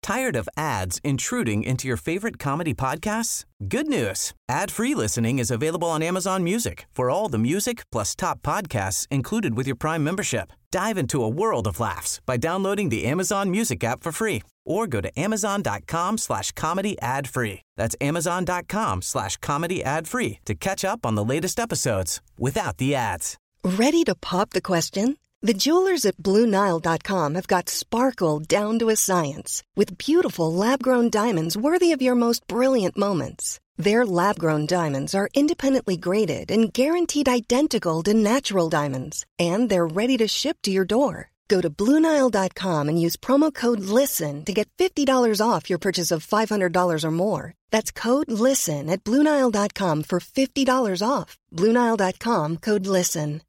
Tired of ads intruding into your favorite comedy podcasts? Good news. Ad-free listening is available on Amazon Music for all the music plus top podcasts included with your Prime membership. Dive into a world of laughs by downloading the Amazon Music app for free or go to amazon.com/comedy ad-free. That's amazon.com/comedy ad-free to catch up on the latest episodes without the ads. Ready to pop the question? The jewelers at BlueNile.com have got sparkle down to a science with beautiful lab-grown diamonds worthy of your most brilliant moments. Their lab-grown diamonds are independently graded and guaranteed identical to natural diamonds, and they're ready to ship to your door. Go to BlueNile.com and use promo code LISTEN to get $50 off your purchase of $500 or more. That's code LISTEN at BlueNile.com for $50 off. BlueNile.com, code LISTEN.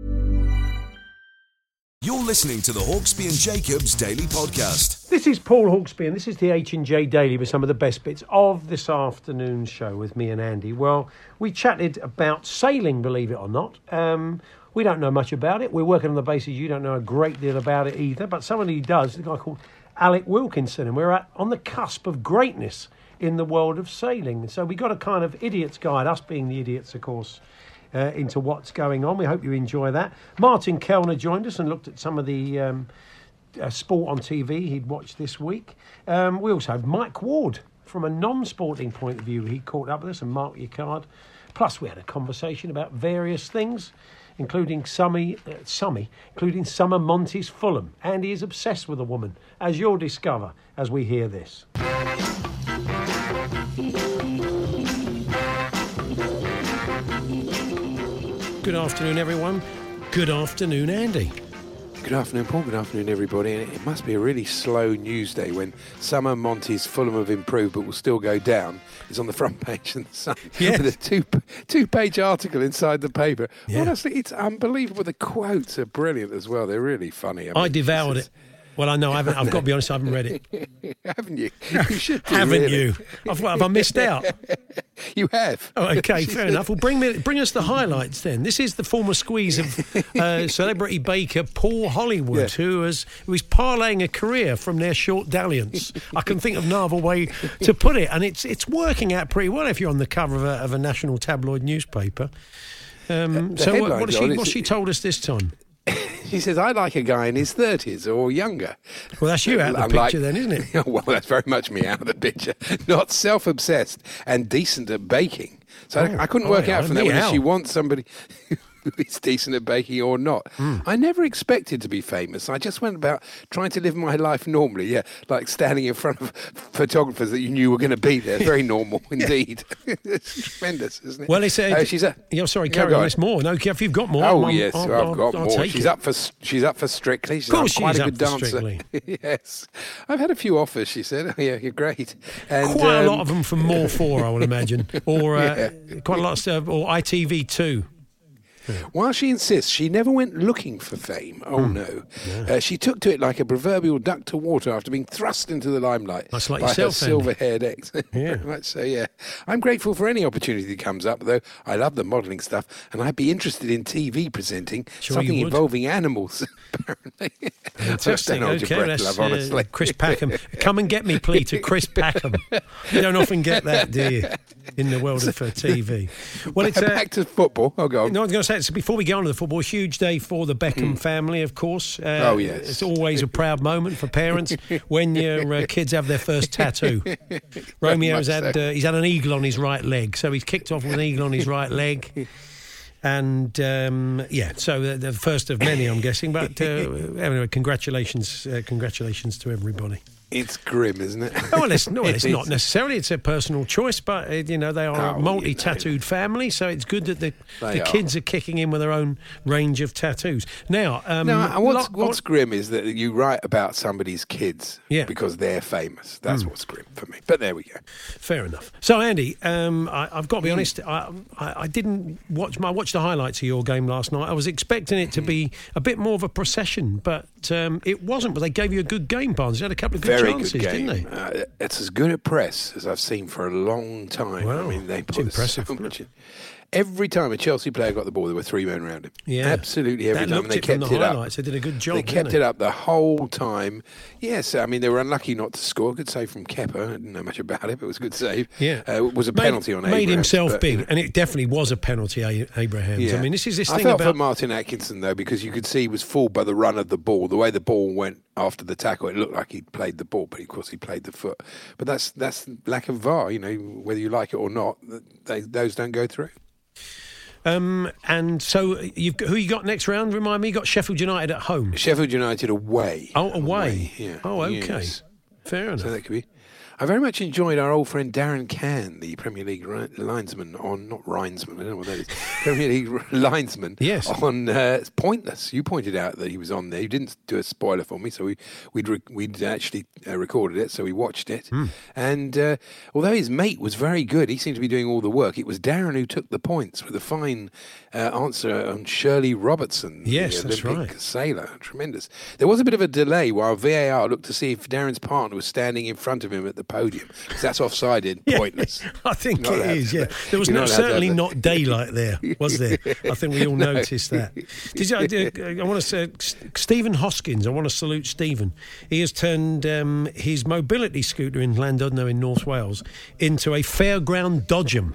You're listening to the Hawksby and Jacobs Daily Podcast. This is Paul Hawksby, and this is the H&J Daily with some of the best bits of this afternoon's show with me and Andy. Well, we chatted about sailing, believe it or not. We don't know much about it. We're working on the basis you don't know a great deal about it either, but somebody who does, the guy called Alec Wilkinson, and we're on the cusp of greatness in the world of sailing. So we got a kind of idiot's guide, us being the idiots, of course, into what's going on. We hope you enjoy that. Martin Kellner joined us and looked at some of the sport on TV he'd watched this week. We also have Mike Ward from a non-sporting point of view. He caught up with us and marked your card. Plus, we had a conversation about various things, including Summer Monty's Fulham. Andy is obsessed with a woman, as you'll discover as we hear this. Good afternoon, everyone. Good afternoon, Andy. Good afternoon, Paul. Good afternoon, everybody. And it must be a really slow news day when Summer Monty's Fulham have improved but will still go down. It's on the front page of the Sun with a two-page article inside the paper. Yeah. Honestly, it's unbelievable. The quotes are brilliant as well. They're really funny. I devoured it. Well, I know. I've got to be honest, I haven't read it. Haven't you? You should do, haven't really. you? Have I missed out? You have. Oh, okay, fair enough. Well, bring us the highlights then. This is the former squeeze of celebrity baker Paul Hollywood, who is parlaying a career from their short dalliance. I can think of no other way to put it, and it's working out pretty well if you're on the cover of a national tabloid newspaper. So what's she told us this time? She says, I like a guy in his 30s or younger. Well, that's you out of the picture then, isn't it? Well, that's very much me out of the picture. Not self-obsessed and decent at baking. So I couldn't work out from that whether she wants somebody who is decent at baking or not. I never expected to be famous. I just went about trying to live my life normally, like standing in front of photographers that you knew were going to be there. Very normal indeed. It's tremendous, isn't it? Well, it's carry on. There's more. No, if you've got more. I've got more. She's up for Strictly. Of course, quite she's a good dancer. Yes, I've had a few offers. She said, "Oh yeah, you're great." And quite a lot of them from More 4, I would imagine, or quite a lot of stuff, or ITV2. While she insists she never went looking for fame, no. She took to it like a proverbial duck to water after being thrust into the limelight by yourself, her silver-haired ex. Very much so, yeah. I'm grateful for any opportunity that comes up, though I love the modelling stuff, and I'd be interested in TV presenting, something involving animals, apparently. Fantastic. Okay, that's honestly. Chris Packham. Come and get me, please, to Chris Packham. You don't often get that, do you, in the world of TV? Well, it's back to football. Oh, go on. No, I was going to say, so before we get on to the football, a huge day for the Beckham family, of course. Yes. It's always a proud moment for parents when your kids have their first tattoo. Romeo's had he's had an eagle on his right leg, so he's kicked off with an eagle on his right leg. And, so the first of many, I'm guessing. But anyway, congratulations to everybody. It's grim, isn't it? Oh, well, it's not necessarily. It's a personal choice, but, they are a multi-tattooed family, so it's good that the kids are kicking in with their own range of tattoos. Now, what's grim is that you write about somebody's kids because they're famous. That's what's grim for me. But there we go. Fair enough. So, Andy, I've got to be honest, I didn't watch... I watched the highlights of your game last night. I was expecting it to be a bit more of a procession, but it wasn't. But they gave you a good game, Barnes. You had a couple of good chances, good game. Didn't they? It's as good a press as I've seen for a long time. Wow. I mean, they put impressive. so much in. every time a Chelsea player got the ball, there were 3 men around him. Yeah. Absolutely every time. They kept it up. They did a good job. They kept it up the whole time. Yes, I mean, they were unlucky not to score. Good save from Kepa. I didn't know much about it, but it was a good save. Yeah. It was a penalty on Abrahams. Made himself big, and it definitely was a penalty, Abrahams. Yeah. I mean, this thing I felt for Martin Atkinson, though, because you could see he was fooled by the run of the ball. The way the ball went after the tackle, it looked like he'd played the ball, but of course he played the foot. But that's lack of VAR, whether you like it or not, those don't go through. And so, who you got next round? Remind me, you got Sheffield United at home. Sheffield United away. Oh, away. Yeah. Oh, okay. Yes. Fair enough. So that could be. I very much enjoyed our old friend Darren Cann, the Premier League linesman on, not Rinesman, I don't know what that is, Premier League linesman on Pointless. You pointed out that he was on there. You didn't do a spoiler for me, so we'd actually recorded it, so we watched it. And although his mate was very good, he seemed to be doing all the work, it was Darren who took the points with a fine answer on Shirley Robertson, the Olympic sailor. Tremendous. There was a bit of a delay while VAR looked to see if Darren's partner was standing in front of him at the podium, because that's offside in Pointless. I think it is, yeah. There was certainly not daylight there, was there? I think we all noticed that. I want to say, Stephen Hoskins, I want to salute Stephen. He has turned his mobility scooter in Llandudno in North Wales into a fairground dodgem.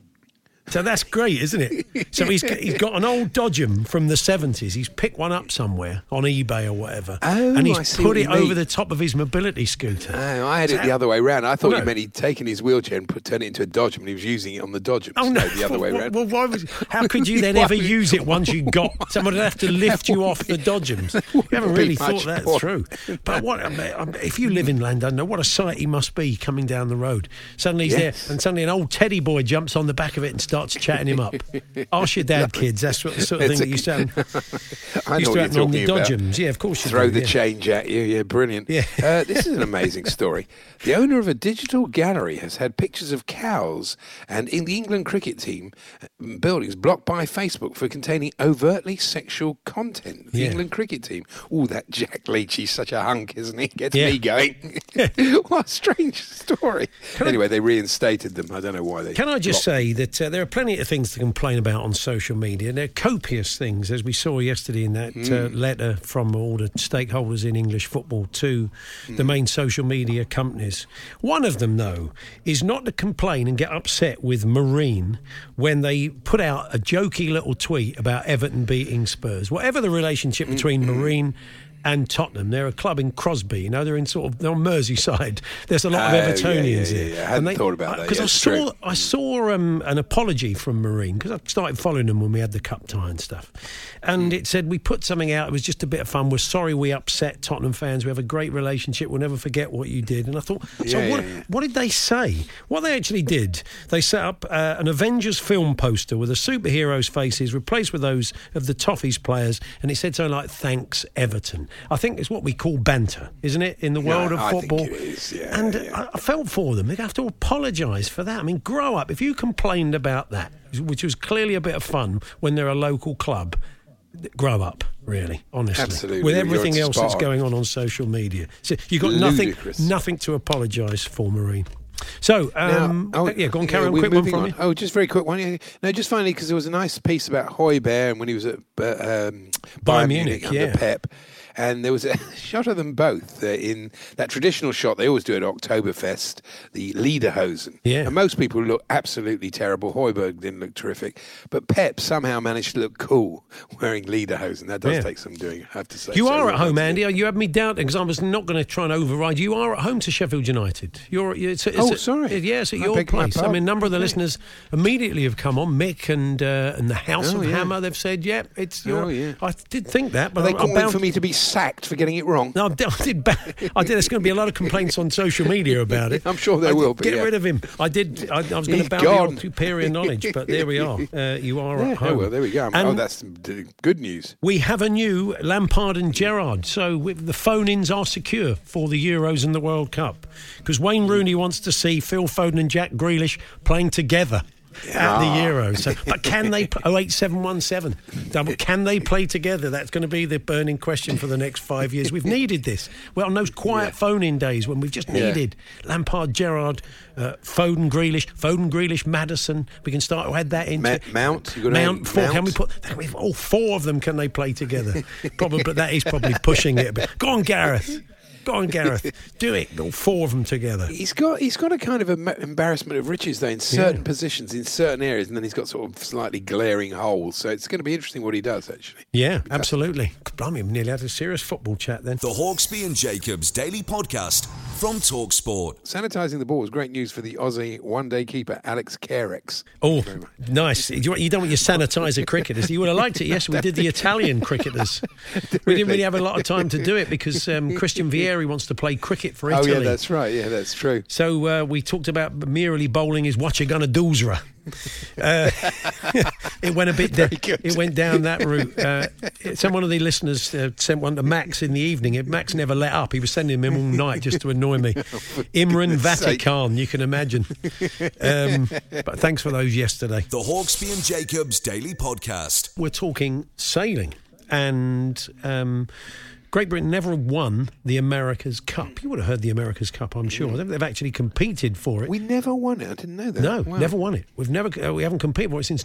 So that's great, isn't it? So he's got an old Dodgem from the 70s. He's picked one up somewhere on eBay or whatever, and he's put it over the top of his mobility scooter. Oh, I had it the other way round. I thought you meant he'd taken his wheelchair and turned it into a Dodgem, and he was using it on the Dodgem. Oh, no, the other way round. Well, how could you then ever use it once you got... Someone would have to lift you off the Dodgems. You haven't really thought that through. But if you live in Llandudno, what a sight he must be coming down the road. Suddenly he's there, and suddenly an old teddy boy jumps on the back of it and starts chatting him up. Ask your dad, kids. That's what the sort of thing that used to happen on the Dodgems. Yeah, of course you throw the change at you. Yeah, brilliant. Yeah. This is an amazing story. The owner of a digital gallery has had pictures of cows and in the England cricket team buildings blocked by Facebook for containing overtly sexual content. The England cricket team. Oh, that Jack Leach, he's such a hunk, isn't he? Gets me going. What a strange story. Anyway, they reinstated them. I don't know why they... Can I just say that there are plenty of things to complain about on social media. There are copious things, as we saw yesterday in that letter from all the stakeholders in English football to the main social media companies. One of them, though, is not to complain and get upset with Marine when they put out a jokey little tweet about Everton beating Spurs. Whatever the relationship between Marine and Tottenham, they're a club in Crosby, they're in they're on Merseyside. There's a lot of Evertonians there. I hadn't thought about that. Because I saw an apology from Marine, because I started following them when we had the cup tie and stuff, and it said, we put something out, it was just a bit of fun, we're sorry we upset Tottenham fans, we have a great relationship, we'll never forget what you did. And I thought, what did they say? What they actually did, they set up an Avengers film poster with the superheroes' faces replaced with those of the Toffees players, and it said something like, thanks Everton. I think it's what we call banter, isn't it, in the world of football? I think it is, I felt for them. They'd have to apologise for that. I mean, grow up. If you complained about that, which was clearly a bit of fun when they're a local club, grow up, really, honestly. Absolutely. With everything else that's going on social media. So you've got nothing to apologise for, Marine. So, go on, carry on, quick one from you. Oh, just very quick one. No, just finally, because there was a nice piece about Højbjerg and when he was at Bayern Munich under Pep. And there was a shot of them both in that traditional shot they always do at Oktoberfest, the Lederhosen. Yeah. And most people look absolutely terrible. Højbjerg didn't look terrific. But Pep somehow managed to look cool wearing Lederhosen. That does take some doing, I have to say. You are at home, Andy. You had me doubting because I was not going to try and override. You are at home to Sheffield United. Sorry. Yes, at your place. I mean, a number of the listeners immediately have come on. Mick and the House of Hammer, they've said, it's your... I did think that, but they calling for me to be sacked for getting it wrong. No, I did. There's going to be a lot of complaints on social media about it. I'm sure there will be. Get rid of him. I did. I was going to bow your superior knowledge, but there we are. You are at home. Oh, well, there we go. That's good news. We have a new Lampard and Gerrard, so the phone-ins are secure for the Euros and the World Cup because Wayne Rooney wants to see Phil Foden and Jack Grealish playing together at the Euros. So, but can they? 08717. Can they play together? That's going to be the burning question for the next 5 years. We've needed this. Well, on those quiet phone-in days when we've just needed Lampard, Gerrard, Foden, Grealish, Maddison. We can start to add that into Mount. Mount. Can we put all four of them? Can they play together? Probably, but that is probably pushing it a bit. Go on, Gareth. Do it. All four of them together. He's got a kind of embarrassment of riches, though, in certain positions, in certain areas, and then he's got sort of slightly glaring holes. So it's going to be interesting what he does, actually. Yeah, absolutely. Blimey, we nearly had a serious football chat then. The Hawksbee and Jacobs Daily Podcast from TalkSport. Sanitising the ball was great news for the Aussie one-day keeper, Alex Carex. Oh, nice. You don't want your sanitiser cricketers. You would have liked it, yes. We did the Italian cricketers. We didn't really have a lot of time to do it because Christian Vieri wants to play cricket for Italy. Oh, yeah, that's right. Yeah, that's true. So we talked about merely bowling his what you gonna doozra. It went a bit. It went down that route. One of the listeners sent one to Max in the evening. Max never let up. He was sending him all night just to annoy me. Imran Vatican, you can imagine. But thanks for those yesterday. The Hawksbee and Jacobs Daily Podcast. We're talking sailing and. Great Britain never won the America's Cup. You would have heard the America's Cup, I'm sure. They've actually competed for it. We never won it. I didn't know that. No, never won it. We haven't competed for it since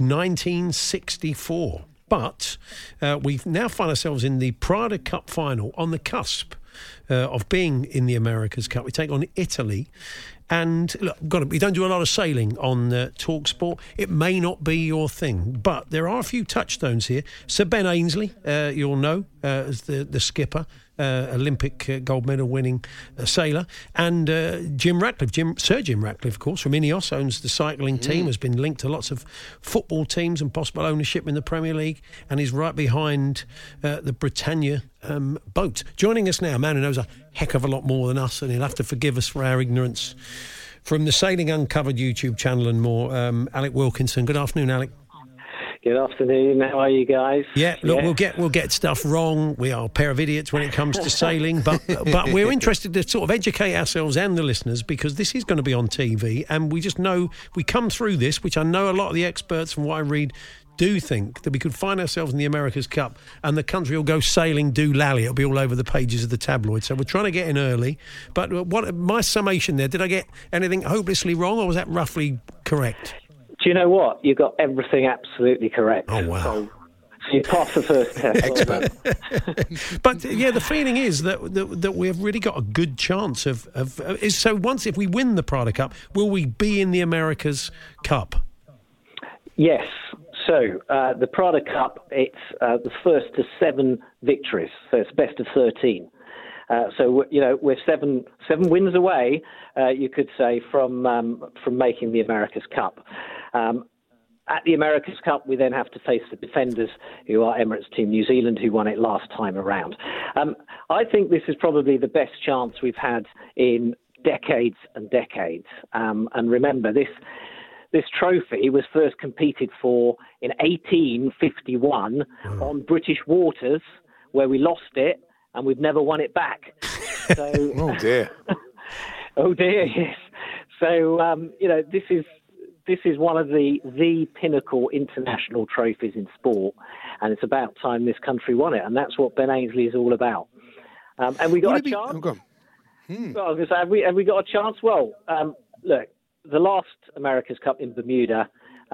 1964. But we now find ourselves in the Prada Cup final on the cusp of being in the America's Cup. We take on Italy. And look, we don't do a lot of sailing on TalkSport. It may not be your thing, but there are a few touchstones here. Sir Ben Ainsley, you'll know, as the skipper, Olympic gold medal winning sailor, and Jim Ratcliffe, Sir Jim Ratcliffe, of course, from Ineos, owns the cycling team, has been linked to lots of football teams and possible ownership in the Premier League, and is right behind the Britannia boat. Joining us now, a man who knows a heck of a lot more than us, and he'll have to forgive us for our ignorance, from the Sailing Uncovered YouTube channel and more, Alec Wilkinson. Good afternoon, Alec. Good afternoon. How are you guys? Yeah, look, we'll get stuff wrong. We are a pair of idiots when it comes to sailing, but we're interested to sort of educate ourselves and the listeners, because this is going to be on TV, and we just know we come through this, which I know a lot of the experts from what I read do think that we could find ourselves in the America's Cup and the country will go sailing doolally. It'll be all over the pages of the tabloids. So we're trying to get in early. But what my summation there, did I get anything hopelessly wrong, or was that roughly correct? Do you know what? You got everything absolutely correct. Oh, wow. So you passed the first test. Expert. But, yeah, the feeling is that we've really got a good chance of so if we win the Prada Cup, will we be in the America's Cup? Yes. So the Prada Cup, it's the first to 7 victories. So it's best of 13. So we're seven wins away, you could say, from making the America's Cup. At the America's Cup, we then have to face the defenders, who are Emirates Team New Zealand, who won it last time around. I think this is probably the best chance we've had in decades and decades. And remember, this trophy was first competed for in 1851 on British waters, where we lost it, and we've never won it back. So, oh dear. Oh dear, yes. So this is one of the pinnacle international trophies in sport, and it's about time this country won it, and that's what Ben Ainsley is all about. And we got a chance. Oh, go on. Well, I was going to say, have we got a chance? Well, look, the last America's Cup in Bermuda,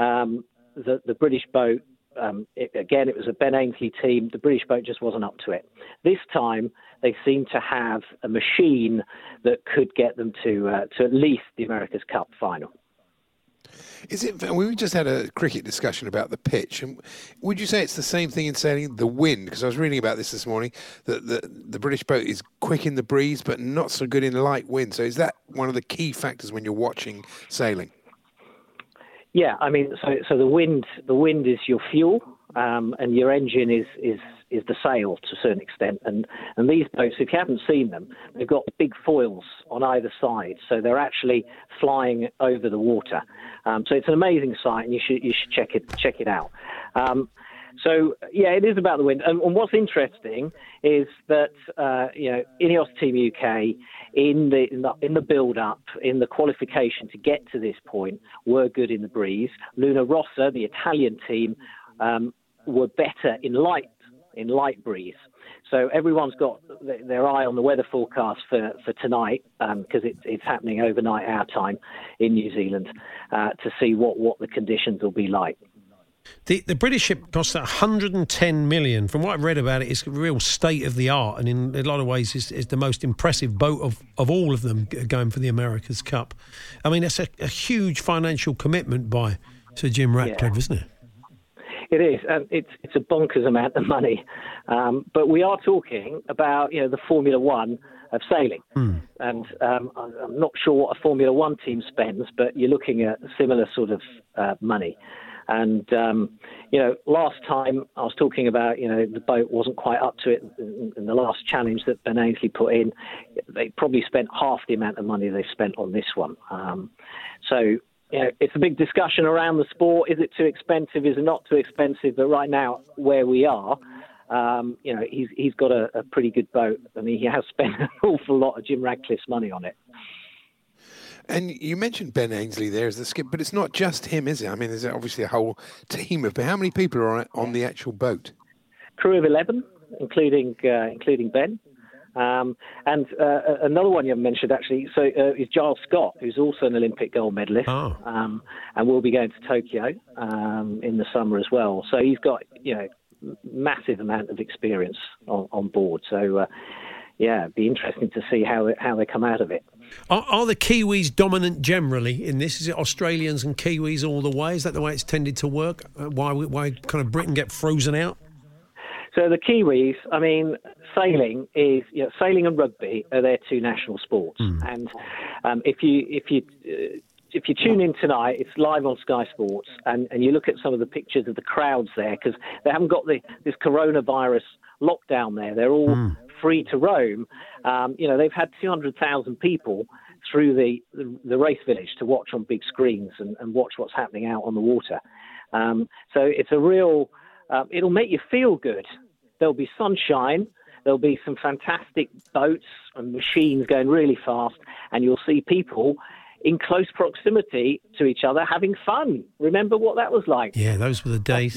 the British boat. It was a Ben Ainsley team. The British boat just wasn't up to it. This time, they seem to have a machine that could get them to at least the America's Cup final. Is it? We just had a cricket discussion about the pitch, and would you say it's the same thing in sailing? The wind, because I was reading about this morning, that the British boat is quick in the breeze, but not so good in light wind. So is that one of the key factors when you're watching sailing? Yeah, I mean, so the wind is your fuel, and your engine is the sail to a certain extent. And these boats, if you haven't seen them, they've got big foils on either side, so they're actually flying over the water. So it's an amazing sight, and you should check it out. So, it is about the wind. And what's interesting is that, Ineos Team UK, in the build-up, in the qualification to get to this point, were good in the breeze. Luna Rossa, the Italian team, were better in light breeze. So everyone's got their eye on the weather forecast for tonight, because it's happening overnight our time in New Zealand, to see what the conditions will be like. The British ship costs 110 million. From what I've read about it, it's a real state of the art, and in a lot of ways is the most impressive boat of all of them going for the America's Cup. I mean, that's a huge financial commitment by Sir Jim Ratcliffe, isn't it? It is, and it's a bonkers amount of money. But we are talking about the Formula One of sailing, and I'm not sure what a Formula One team spends, but you're looking at similar sort of money. And, last time I was talking about, the boat wasn't quite up to it in the last challenge that Ben Ainslie put in. They probably spent half the amount of money they spent on this one. It's a big discussion around the sport. Is it too expensive? Is it not too expensive? But right now, where we are, he's got a pretty good boat. I mean, he has spent an awful lot of Jim Ratcliffe's money on it. And you mentioned Ben Ainslie there as the skipper, but it's not just him, is it? I mean, there's obviously a whole team of... How many people are on the actual boat? Crew of 11, including Ben. And another one you haven't mentioned, actually, is Giles Scott, who's also an Olympic gold medalist, and will be going to Tokyo in the summer as well. So he's got, massive amount of experience on board. So, it'd be interesting to see how they come out of it. Are the Kiwis dominant generally in this? Is it Australians and Kiwis all the way? Is that the way it's tended to work? Why kind of Britain get frozen out? So the Kiwis, I mean, sailing and rugby are their two national sports. And if you tune in tonight, it's live on Sky Sports, and you look at some of the pictures of the crowds there, because they haven't got this coronavirus lockdown there. They're all free to roam. They've had 200,000 people through the race village to watch on big screens and watch what's happening out on the water. So it's a real... it'll make you feel good. There'll be sunshine. There'll be some fantastic boats and machines going really fast, and you'll see people in close proximity to each other having fun. Remember what that was like? Yeah, those were the days.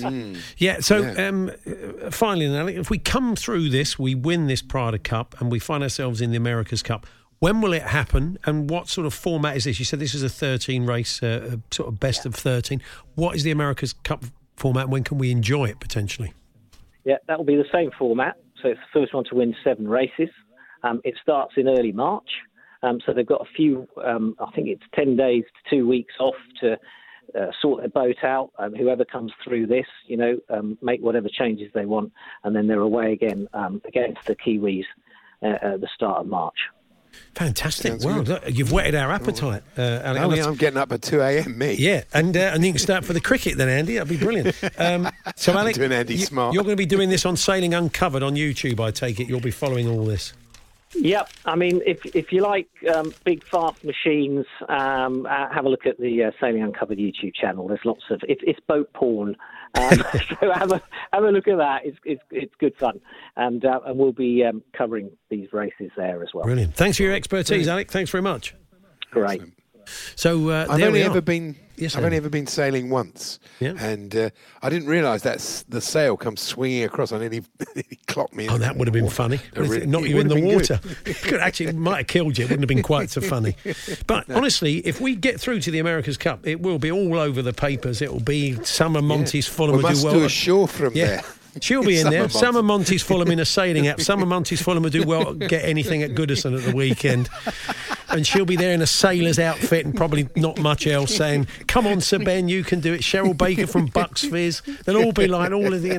Finally, Alec, if we come through this, we win this Prada Cup and we find ourselves in the America's Cup, when will it happen, and what sort of format is this? You said this is a 13-race, sort of best of 13. What is the America's Cup format, and when can we enjoy it, potentially? Yeah, that will be the same format. So it's the first one to win 7 races. It starts in early March. So they've got a few, I think it's 10 days to 2 weeks off to sort their boat out. Whoever comes through this, make whatever changes they want. And then they're away again against the Kiwis at the start of March. Fantastic. Well, look, you've whetted our appetite, Alex. I'm getting up at 2 a.m, me. Yeah, and you can start for the cricket then, Andy. That'd be brilliant. So, Alex, doing Andy Smart. You're going to be doing this on Sailing Uncovered on YouTube, I take it. You'll be following all this. Yep. I mean, if you like big, fast machines, have a look at the Sailing Uncovered YouTube channel. There's lots of... It's boat porn. So have a look at that. It's good fun. And we'll be covering these races there as well. Brilliant. Thanks for your expertise, Alec. Thanks very much. Great. So I've only ever been sailing once, and I didn't realise that the sail comes swinging across. I nearly clocked me. Oh, that would have been funny. Knock you in the water. It might have killed you. It wouldn't have been quite so funny. But honestly, if we get through to the America's Cup, it will be all over the papers. It will be Summer Monty's Fulham. We must do a show from there. She'll be in there. Summer Monty's Fulham in a sailing app. Summer Monty's Fulham will do well get anything at Goodison at the weekend. And she'll be there in a sailor's outfit and probably not much else, saying, "Come on, Sir Ben, you can do it." Cheryl Baker from Bucks Fizz. They'll all be like all of the,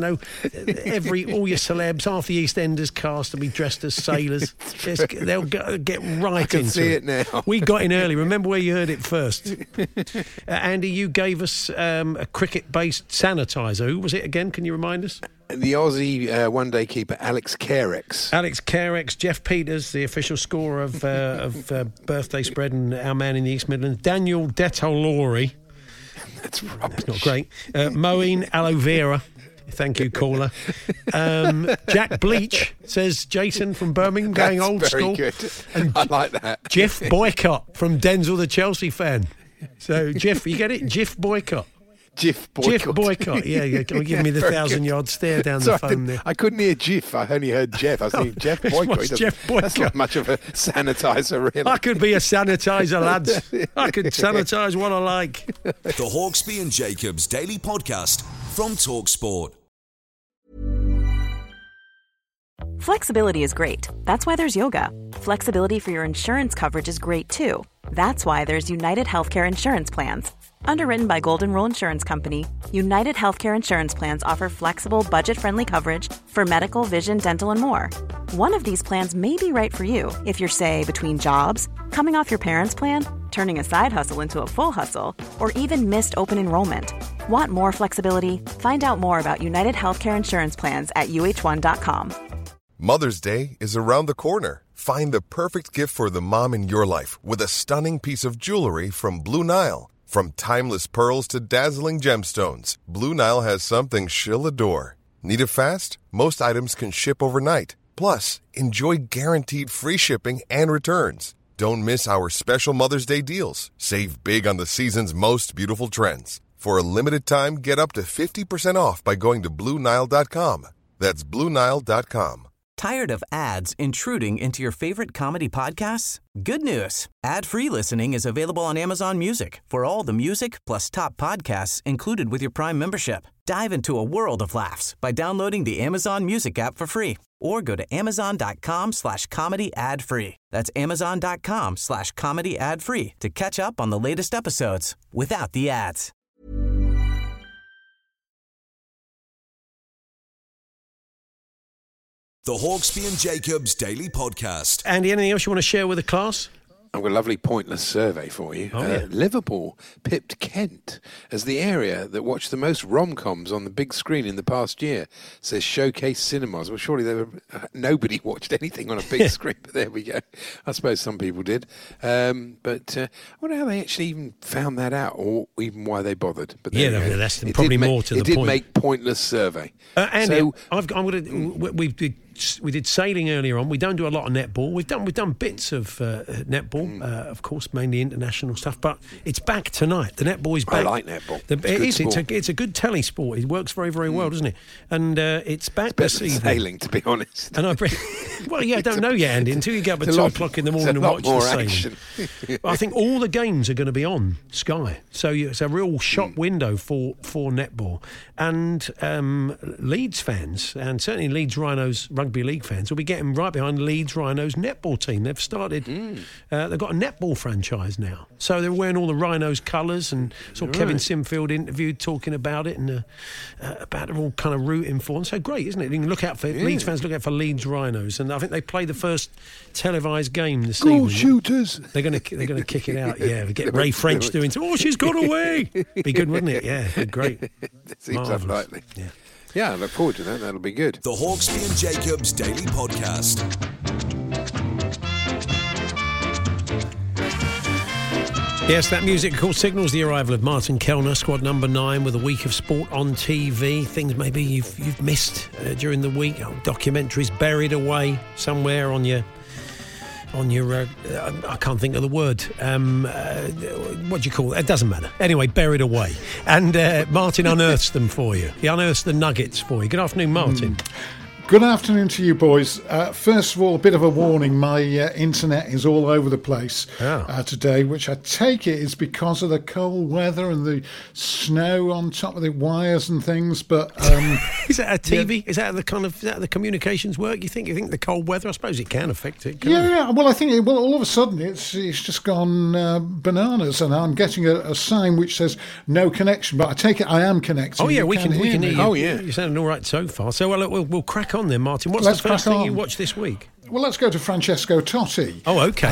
all your celebs, half the EastEnders cast will be dressed as sailors. They'll get right into it. I can see it now. We got in early. Remember where you heard it first. Andy, you gave us a cricket-based sanitizer. Who was it again? Can you remind us? The Aussie one-day keeper, Alex Carex. Alex Carex, Jeff Peters, the official scorer of Birthday Spread and Our Man in the East Midlands, Daniel Detolori. That's rubbish. That's not great. Moeen Aloe Vera, Thank you, caller. Jack Bleach says, Jason from Birmingham, going old school. Very good. And I like that. Jeff Boycott from Denzel, the Chelsea fan. So, Jeff, you get it? Jeff Boycott. Jeff Boycott. Jeff Boycott, yeah. Give me the 1,000-yard stare down the phone there. I couldn't hear Jeff. I only heard Jeff. I was thinking Jeff Boycott. Jeff Boycott. That's not much of a sanitizer, really. I could be a sanitizer, lads. I could sanitise what I like. The Hawksby and Jacobs Daily Podcast from TalkSport. Flexibility is great. That's why there's yoga. Flexibility for your insurance coverage is great too. That's why there's United Healthcare Insurance Plans. Underwritten by Golden Rule Insurance Company, United Healthcare Insurance Plans offer flexible, budget-friendly coverage for medical, vision, dental, and more. One of these plans may be right for you if you're, say, between jobs, coming off your parents' plan, turning a side hustle into a full hustle, or even missed open enrollment. Want more flexibility? Find out more about United Healthcare Insurance Plans at uh1.com. Mother's Day is around the corner. Find the perfect gift for the mom in your life with a stunning piece of jewelry from Blue Nile. From timeless pearls to dazzling gemstones, Blue Nile has something she'll adore. Need it fast? Most items can ship overnight. Plus, enjoy guaranteed free shipping and returns. Don't miss our special Mother's Day deals. Save big on the season's most beautiful trends. For a limited time, get up to 50% off by going to BlueNile.com. That's BlueNile.com. Tired of ads intruding into your favorite comedy podcasts? Good news. Ad-free listening is available on Amazon Music for all the music plus top podcasts included with your Prime membership. Dive into a world of laughs by downloading the Amazon Music app for free or go to amazon.com/comedy ad-free. That's amazon.com/comedy ad-free to catch up on the latest episodes without the ads. The Hawksby and Jacobs Daily Podcast. Andy, anything else you want to share with the class? I've got a lovely pointless survey for you. Liverpool pipped Kent as the area that watched the most rom-coms on the big screen in the past year, says Showcase Cinemas. Well, surely nobody watched anything on a big screen, but there we go. I suppose some people did. But I wonder how they actually even found that out, or even why they bothered. But that's probably more to the point. It did make pointless survey. Andy, we did sailing earlier on. We don't do a lot of netball. We've done bits of netball, of course, mainly international stuff. But it's back tonight. The netball is back. I like netball. It's a good telly sport. It works very, very well, doesn't it? And it's back this evening. Sailing, to be honest. And I don't know yet, Andy, until you get up at 2 o'clock in the morning and watch the sailing. I think all the games are going to be on Sky, so it's a real shop window for netball. And Leeds fans, and certainly Leeds Rhinos rugby league fans, will be getting right behind Leeds Rhinos netball team. They've started, they've got a netball franchise now. So they're wearing all the Rhinos colours, and saw Kevin Simfield interviewed talking about it, and about they're all kind of rooting for them. So great, isn't it? You can look out for Leeds fans, look out for Leeds Rhinos, and I think they play the first televised game this evening. Goal shooters! They're going to kick it out. Yeah, we get Ray French doing. She's got away. Be good, wouldn't it? Yeah, great. It seems unlikely. Yeah, I look forward to that. That'll be good. The Hawksby and Jacobs Daily Podcast. Yes, that music, of course, signals the arrival of Martin Kellner, squad number 9, with a week of sport on TV. Things maybe you've missed during the week. Documentaries buried away somewhere on your I can't think of the word. What do you call it? It doesn't matter. Anyway, buried away. And Martin unearths them for you. He unearths the nuggets for you. Good afternoon, Martin. Good afternoon to you, boys. First of all, a bit of a warning. My internet is all over the place today, which I take it is because of the cold weather and the snow on top of the wires and things. But is that a TV? Yeah. Is that the communications work? You think the cold weather? I suppose it can affect it. Yeah. Well, I think all of a sudden it's just gone bananas, and I'm getting a sign which says no connection. But I take it I am connected. Oh yeah, we can hear you. Oh yeah, you're sounding all right so far. So we'll crack on then, Martin. What's the first thing you watched this week? Well, let's go to Francesco Totti. Oh, okay.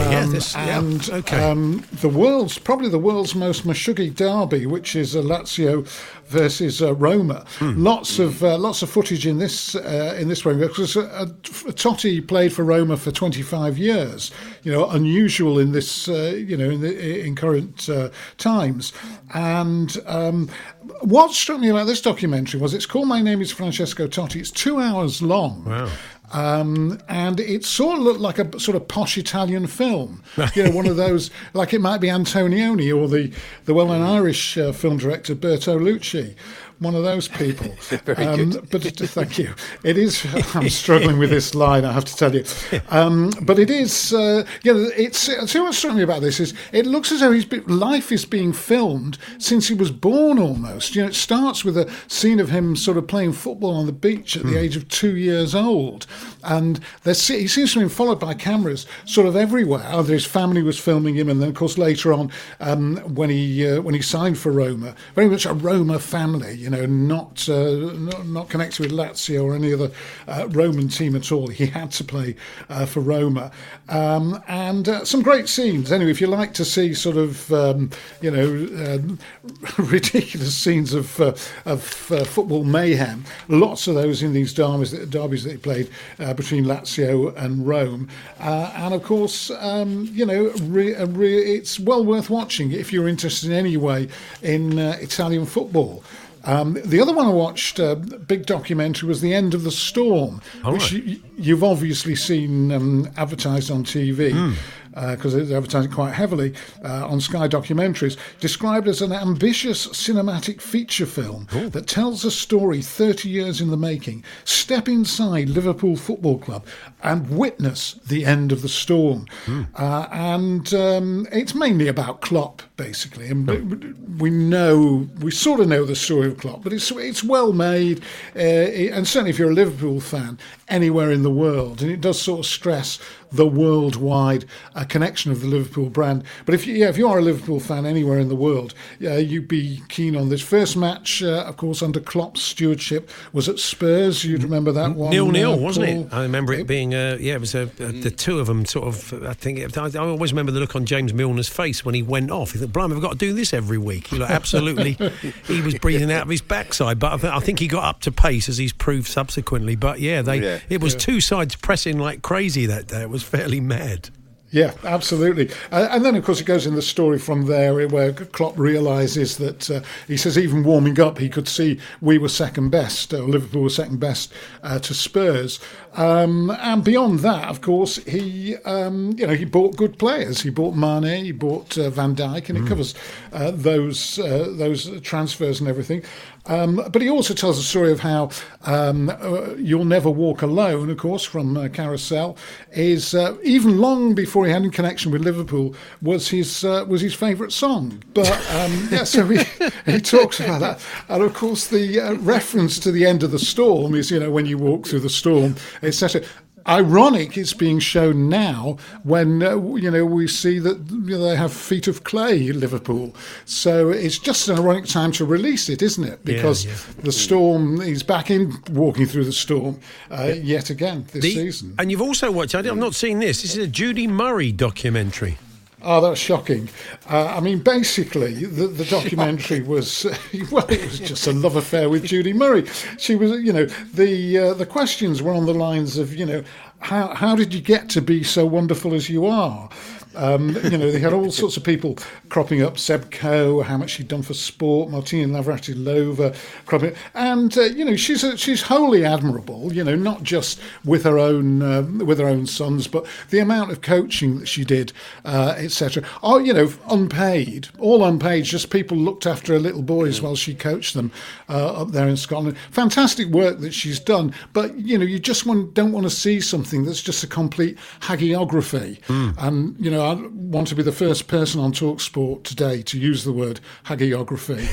Probably the world's most Mashuggi derby, which is Lazio versus Roma. Lots of footage in this one, because Totti played for Roma for 25 years. Unusual in this in current times. And what struck me about this documentary was it's called My Name is Francesco Totti. It's 2 hours long. Wow. And it sort of looked like a sort of posh Italian film, one of those, like it might be Antonioni or the well-known Irish film director Bertolucci, one of those people. Very good. But thank you. It is. I'm struggling with this line, I have to tell you. But it is. It's what struck me about this is it looks as though life is being filmed since he was born almost. It starts with a scene of him sort of playing football on the beach at the age of 2 years old, and he seems to have been followed by cameras sort of everywhere. Either his family was filming him, and then of course later on when he signed for Roma, very much a Roma family. Not connected with Lazio or any other Roman team at all. He had to play for Roma. And some great scenes. Anyway, if you like to see sort of, ridiculous scenes of football mayhem, lots of those in these derbies that he played between Lazio and Rome. And of course, it's well worth watching if you're interested in any way in Italian football. The other one I watched, big documentary, was The End of the Storm, which you've obviously seen advertised on TV. Because they're advertising quite heavily on Sky Documentaries, described as an ambitious cinematic feature film that tells a story 30 years in the making. Step inside Liverpool Football Club and witness the end of the storm. And it's mainly about Klopp, basically. And we sort of know the story of Klopp, but it's well made. And certainly if you're a Liverpool fan, anywhere in the world, and it does sort of stress the worldwide connection of the Liverpool brand. But if you are a Liverpool fan anywhere in the world, you'd be keen on this. First match, of course, under Klopp's stewardship was at Spurs. You'd remember that one. 0-0, wasn't it? I remember it being, it was the two of them sort of, I always remember the look on James Milner's face when he went off. He thought, blimey, we've got to do this every week. Absolutely, he was breathing out of his backside. But I think he got up to pace, as he's proved subsequently. But it was two sides pressing like crazy that day. It was fairly mad. Yeah, absolutely. And then, of course, it goes in the story from there where Klopp realises that he says even warming up, he could see we were second best, or Liverpool were second best to Spurs. And beyond that, of course, he bought good players. He bought Mane, he bought Van Dijk, and it covers those transfers and everything. But he also tells the story of how You'll Never Walk Alone, of course, from Carousel, is even long before he had any connection with Liverpool, was his favourite song. But so he talks about that. And of course, the reference to the end of the storm is, when you walk through the storm, etc. Ironic it's being shown now when, we see that they have feet of clay in Liverpool. So it's just an ironic time to release it, isn't it? Because the storm, he's back in walking through the storm yet again this season. And you've also watched, I've not seen this, this is a Judy Murray documentary. Oh, that's shocking. Basically, the documentary was, it was just a love affair with Judy Murray. She was, the questions were on the lines of, how did you get to be so wonderful as you are? They had all sorts of people cropping up. Seb Coe, how much she'd done for sport. Martina Navratilova cropping up. And, she's wholly admirable, not just with her own sons, but the amount of coaching that she did, etc. Oh, unpaid, all unpaid, just people looked after her little boys while she coached them up there in Scotland. Fantastic work that she's done. But, you just don't want to see something that's just a complete hagiography. And, I want to be the first person on TalkSport today to use the word hagiography.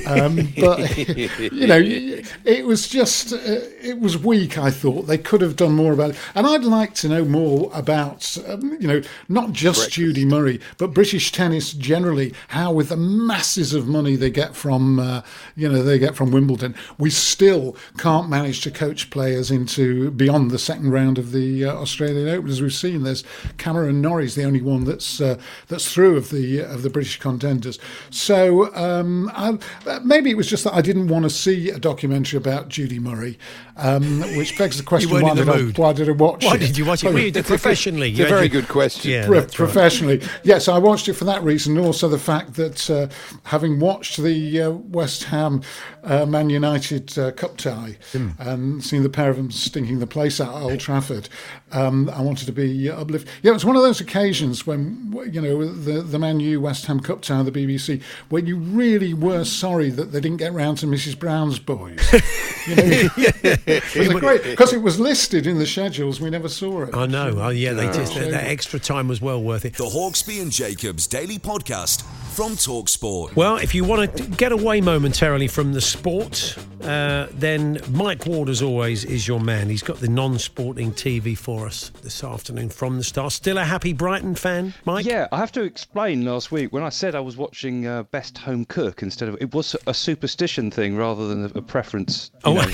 But, you know, it was just, it was weak, I thought. They could have done more about it. And I'd like to know more about, you know, not just Judy Murray, but British tennis generally, how with the masses of money they get from, you know, they get from Wimbledon, we still can't manage to coach players into beyond the second round of the Australian Open. As we've seen, there's Cameron Norrie's the only one that's through of the British contenders. So maybe it was just that I didn't want to see a documentary about Judy Murray, which begs the question: why did I watch it? Why did you watch it? Well, you did professionally. It's a very good question. Yeah, professionally, right. Yes, I watched it for that reason, and also the fact that having watched the West Ham Man United cup tie and seen the pair of them stinking the place out at Old Trafford, I wanted to be uplifted. Yeah, it was one of those occasions when, you know, the Man U West Ham cup tie on the BBC, when you really were sorry that they didn't get round to Mrs Brown's Boys. You know, it was great because it was listed in the schedules. We never saw it. I know. Oh yeah, they just that extra time was well worth it. The Hawksbee and Jacobs Daily Podcast from TalkSport. Well, if you want to get away momentarily from the sport, then Mike Ward, as always, is your man. He's got the non-sporting TV for us this afternoon from the start. Still a happy Brighton fan, Mike? Yeah, I have to explain last week when I said I was watching Best Home Cook instead of... It was a superstition thing rather than a preference.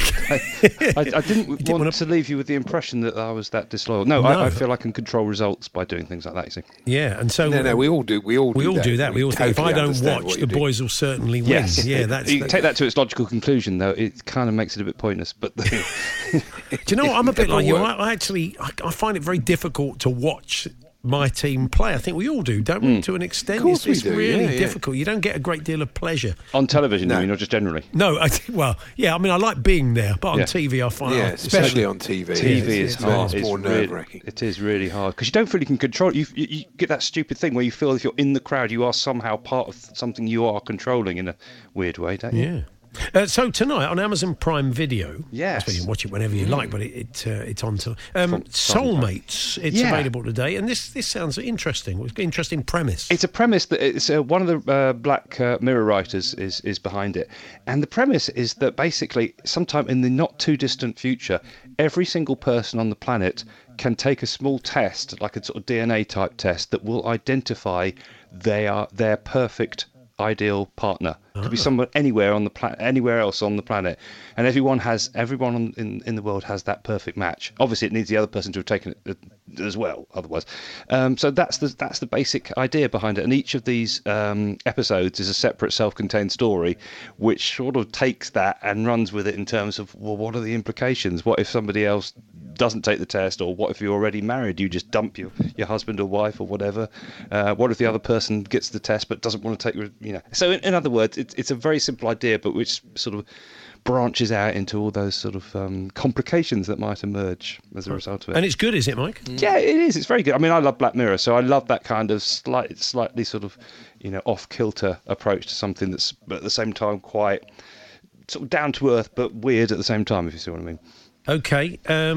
I didn't want to leave you with the impression that I was that disloyal. No. I feel I can control results by doing things like that, you see. Yeah, and so... No, we all do. We all do that. We all think, if I don't watch, the boys will certainly win. Yes. Yeah, you take that to its logical conclusion, though. It kind of makes it a bit pointless. But do you know what? I'm a bit like you. I find it very difficult to watch my team play. I think we all do, don't we? To an extent, it's really difficult. You don't get a great deal of pleasure on television. I mean, or just generally. No, I mean, I like being there, but on TV, I find especially on TV. TV is hard. It's more nerve-wracking. It is really hard because you don't feel you can control it. You get that stupid thing where you feel if you're in the crowd, you are somehow part of something you are controlling in a weird way, don't you? Yeah. So tonight on Amazon Prime Video, yes, you can watch it whenever you like, but it's on tonight. Soulmates, it's available today, and this sounds interesting. It's an interesting premise. It's a premise that it's one of the Black Mirror writers is behind it, and the premise is that basically, sometime in the not too distant future, every single person on the planet can take a small test, like a sort of DNA type test, that will identify their perfect ideal partner. Could be someone anywhere on the anywhere else on the planet, and everyone in the world has that perfect match. Obviously, it needs the other person to have taken it as well. Otherwise, so that's the basic idea behind it. And each of these episodes is a separate, self-contained story, which sort of takes that and runs with it in terms of, well, what are the implications? What if somebody else doesn't take the test, or what if you're already married, you just dump your husband or wife or whatever? What if the other person gets the test but doesn't want to take, So in other words, it's a very simple idea, but which sort of branches out into all those sort of complications that might emerge as a result of it. And it's good, is it, Mike? Yeah, it is. It's very good. I mean, I love Black Mirror, so I love that kind of slightly sort of, off-kilter approach to something that's, but at the same time, quite sort of down to earth, but weird at the same time, if you see what I mean. Okay,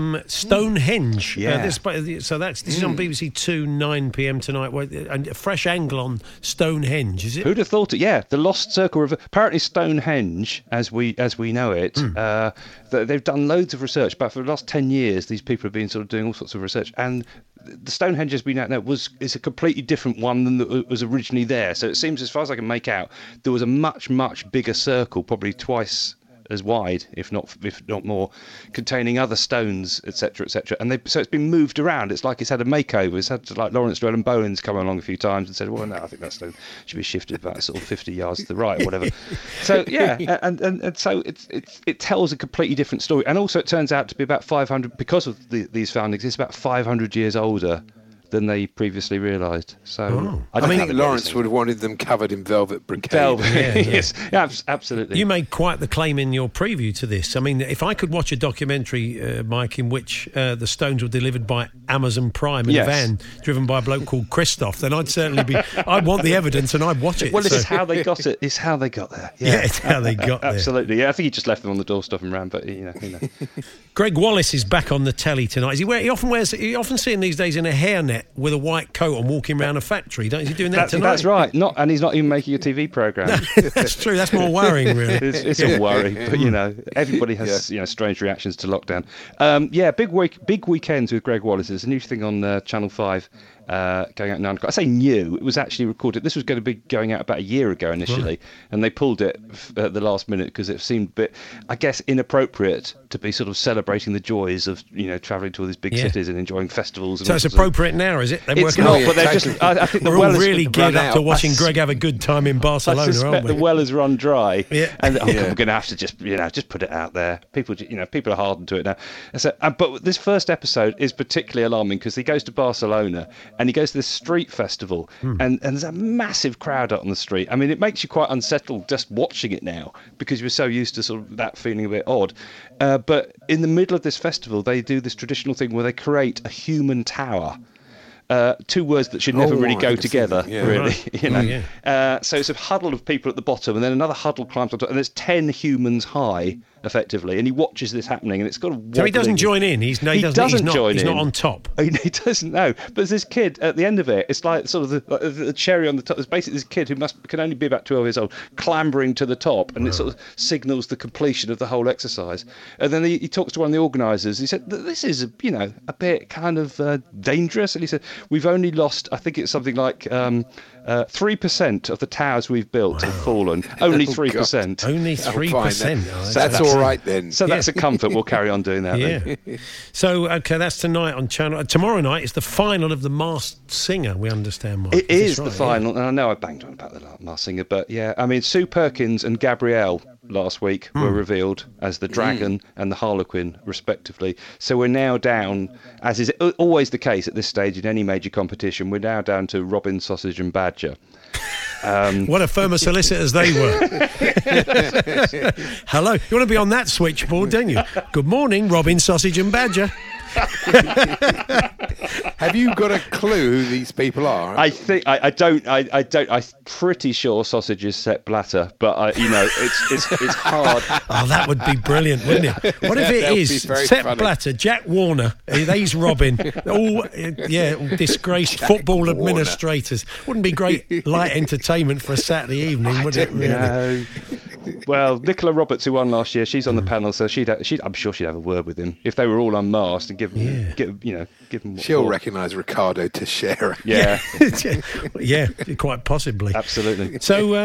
Stonehenge. Yeah. This is on BBC 2, 9 p.m. tonight. And a fresh angle on Stonehenge, is it? Who'd have thought it? Yeah, the Lost Circle. Apparently, Stonehenge, as we know it, they've done loads of research. But for the last 10 years, these people have been sort of doing all sorts of research, and the Stonehenge, as we now know, is a completely different one than that was originally there. So it seems, as far as I can make out, there was a much, much bigger circle, probably twice as wide, if not more, containing other stones, etc., etc. And so it's been moved around. It's like it's had a makeover. It's had like Lawrence Llewellyn-Bowen's come along a few times and said, "Well, no, I think that stone should be shifted about sort of 50 yards to the right, or whatever." So yeah, and so it tells a completely different story. And also, it turns out to be about 500, because of these foundings. It's about 500 years older than they previously realised. So I think Lawrence would have wanted them covered in velvet brocade. Yes, absolutely. You made quite the claim in your preview to this. I mean, if I could watch a documentary, Mike, in which the stones were delivered by Amazon Prime in a van driven by a bloke called Christoph, then I'd certainly be. I'd want the evidence and I'd watch it. Well, this is how they got it. It's how they got there. Yeah, it's how they got there. Absolutely. Yeah, I think he just left them on the doorstep and ran. But Greg Wallace is back on the telly tonight. You often see him these days in a hairnet. set with a white coat and walking around a factory. Is he doing that tonight? That's right. And he's not even making a TV programme. That's true. That's more worrying, really. It's a worry, but everybody has strange reactions to lockdown. Big weekends with Greg Wallace. There's a new thing on Channel 5. Going out at 9 o'clock. I say new, it was actually recorded. This was going to be going out about a year ago initially, and they pulled it at the last minute because it seemed a bit, I guess, inappropriate to be sort of celebrating the joys of travelling to all these big cities and enjoying festivals. And so it's appropriate now, is it? It's not, but they're just. I think we're all really geared up to watching Greg have a good time in Barcelona. I suspect the well has run dry, and we're going to have to just put it out there. People are hardened to it now. So, but this first episode is particularly alarming because he goes to Barcelona. And he goes to this street festival, and there's a massive crowd out on the street. I mean, it makes you quite unsettled just watching it now because you're so used to sort of that feeling a bit odd. But in the middle of this festival, they do this traditional thing where they create a human tower. Two words that should never really go together, really. So it's a huddle of people at the bottom, and then another huddle climbs on top, and there's 10 humans high, effectively, and he watches this happening, and it's got a wobbling. So he doesn't join in. He's not on top. He doesn't know. But there's this kid at the end of it. It's like sort of the cherry on the top. There's basically this kid who can only be about 12 years old, clambering to the top, and it sort of signals the completion of the whole exercise. And then he talks to one of the organisers. He said, "This is a bit kind of dangerous." And he said, "We've only lost, I think it's something like 3% of the towers we've built have fallen. Only 3%. Only 3%. That's all right then. So that's a comfort. We'll carry on doing that. Then. So that's tonight on Channel. Tomorrow night is the final of The Masked Singer. We understand, Mark. It is the final, and I know I banged on about the Masked Singer, but Sue Perkins and Gabrielle last week were revealed as the dragon and the harlequin, respectively. So we're now down, as is always the case at this stage in any major competition, we're now down to Robin, Sausage and Badger. What a firm of solicitors they were. Hello. You want to be on that switchboard, don't you? Good morning, Robin, Sausage and Badger. Have you got a clue who these people are? I think I don't. I'm pretty sure Sausage is Sepp Blatter, but it's hard. Oh, that would be brilliant, wouldn't it? What if it is Sepp Blatter, Jack Warner, he's Robin, all disgraced football administrators? Wouldn't be great light entertainment for a Saturday evening, would it? Really? No. Well, Nicola Roberts, who won last year, she's on the panel, so I'm sure she'd have a word with him if they were all unmasked and give him. She'll recognise Ricardo Teixeira. Yeah, quite possibly. Absolutely. So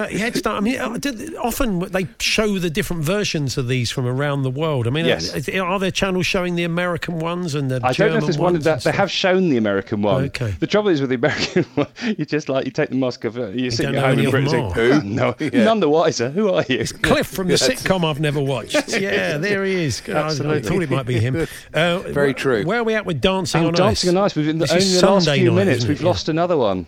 often they show the different versions of these from around the world. I mean, are there channels showing the American ones and the German ones? I don't know if there's one of that. They have shown the American one. Okay. The trouble is with the American one, you take the mask off, you sit at home in Britain. Who? No, none the wiser. Who are you? Cliff from the sitcom I've never watched. Yeah, there he is. Absolutely. I thought it might be him. Very true. Where are we at with Dancing on Ice? Dancing on Ice. Only in the last few minutes, we've lost another one.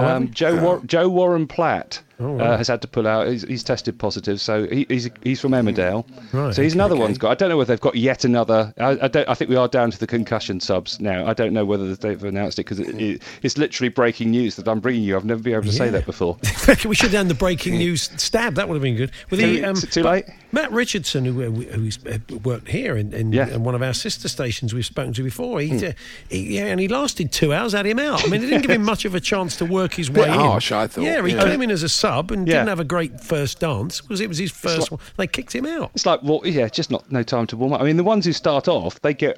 Joe Warren Platt has had to pull out. He's tested positive, so he's from Emmerdale. Right, so he's another one's got. I don't know whether they've got yet another. I think we are down to the concussion subs now. I don't know whether they've announced it because it's literally breaking news that I'm bringing you. I've never been able to say that before. We should have done the breaking news stab. That would have been good. Is it too late? Matt Richardson, who's worked here in one of our sister stations we've spoken to before, and he lasted 2 hours. Had him out. I mean, it didn't give him much of a chance to work his way in. Harsh, I thought. Yeah, he came in as a sub and didn't have a great first dance because it was his first one. They kicked him out. It's like, just no time to warm up. I mean, the ones who start off, they get,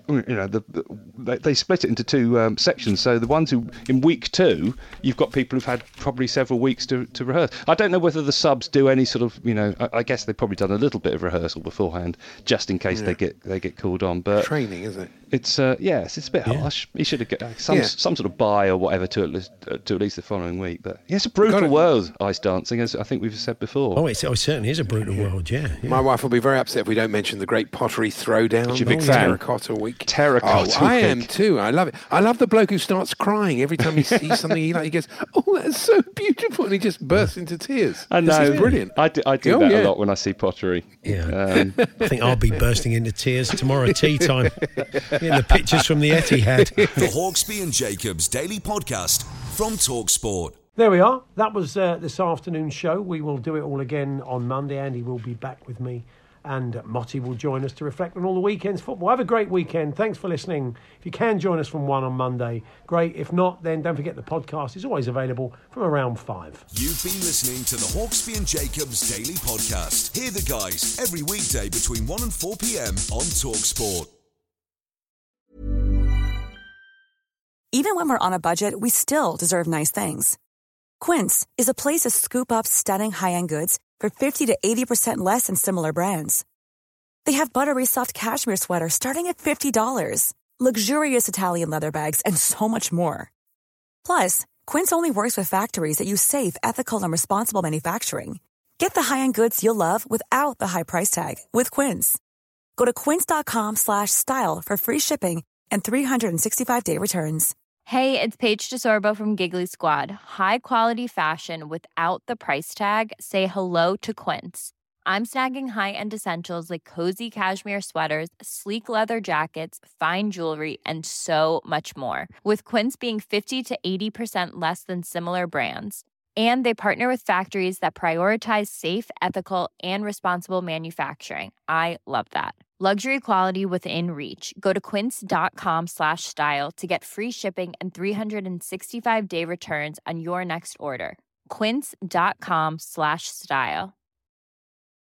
they split it into two sections. So the ones who, in week 2, you've got people who've had probably several weeks to rehearse. I don't know whether the subs do any sort of, I guess they've probably done a little bit of rehearsal beforehand, just in case they get called on. But training, is it? It's it's a bit harsh. He should have got some sort of buy or whatever to at least the following week. But it's a brutal world, ice dancing, as I think we've said before. Oh, it certainly is a brutal world. Yeah. My wife will be very upset if we don't mention the Great Pottery Throwdown. She's a big fan. Terracotta Week. Terracotta Week. I am too. I love it. I love the bloke who starts crying every time he sees something. He goes, "Oh, that's so beautiful," and he just bursts into tears. I know. This is brilliant. I do that a lot when I see pottery. Yeah. I think I'll be bursting into tears tomorrow tea time. Getting the pictures from the Etihad. The Hawksbee and Jacobs Daily Podcast from TalkSport. There we are. That was this afternoon's show. We will do it all again on Monday. Andy will be back with me and Motti will join us to reflect on all the weekend's football. Have a great weekend. Thanks for listening. If you can join us from 1 on Monday, great. If not, then don't forget the podcast is always available from around 5. You've been listening to the Hawksbee and Jacobs Daily Podcast. Hear the guys every weekday between 1 and 4 p.m. on TalkSport. Even when we're on a budget, we still deserve nice things. Quince is a place to scoop up stunning high-end goods for 50 to 80% less than similar brands. They have buttery soft cashmere sweaters starting at $50, luxurious Italian leather bags, and so much more. Plus, Quince only works with factories that use safe, ethical, and responsible manufacturing. Get the high-end goods you'll love without the high price tag with Quince. Go to quince.com/style for free shipping and 365-day returns. Hey, it's Paige DeSorbo from Giggly Squad. High quality fashion without the price tag. Say hello to Quince. I'm snagging high-end essentials like cozy cashmere sweaters, sleek leather jackets, fine jewelry, and so much more. With Quince being 50 to 80% less than similar brands. And they partner with factories that prioritize safe, ethical, and responsible manufacturing. I love that. Luxury quality within reach. Go to quince.com/style to get free shipping and 365-day returns on your next order. Quince.com/style.